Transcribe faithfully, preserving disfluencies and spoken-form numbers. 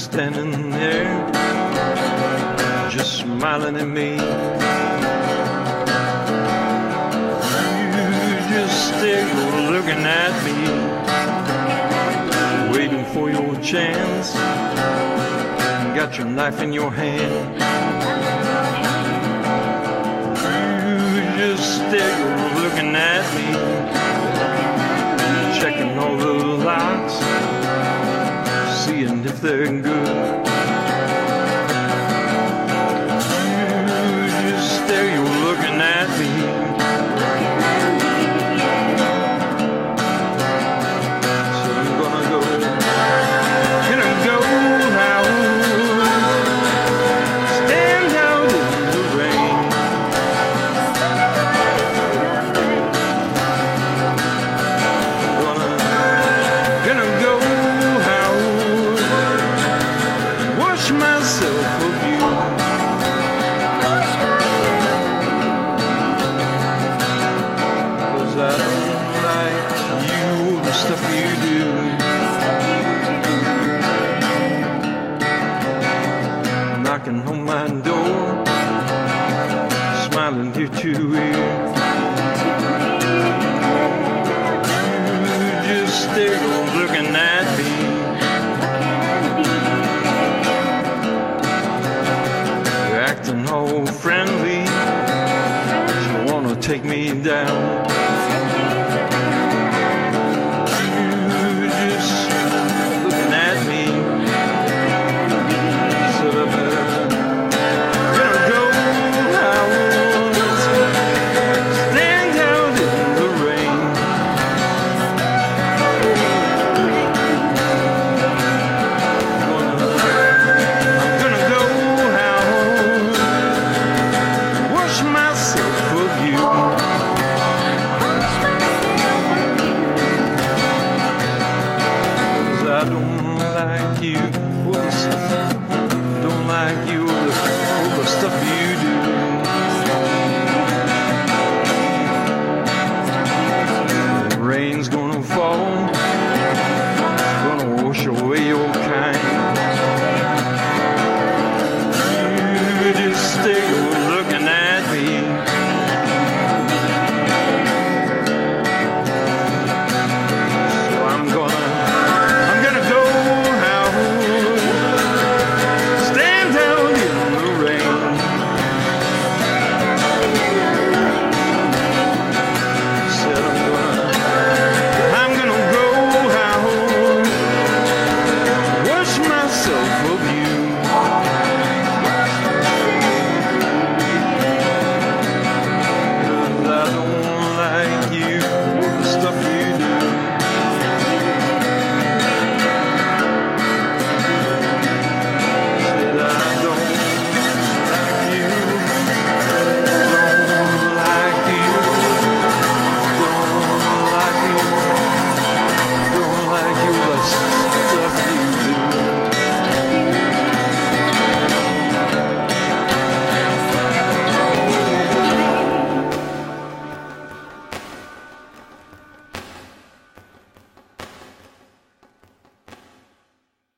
standing there, just smiling at me. You just stare, you're looking at me, waiting for your chance. You got your knife in your hand. You just stare, you're looking at me, checking all the locks, seeing if they're good. You just stare, you're looking at me. So I'm gonna go, gonna go now, stand out in the rain. Gonna, gonna go myself of you. Cause I don't like you, the stuff you do. Knocking on my door, smiling ear to ear. You just stare, looking at me. Acting all friendly, you wanna take me down.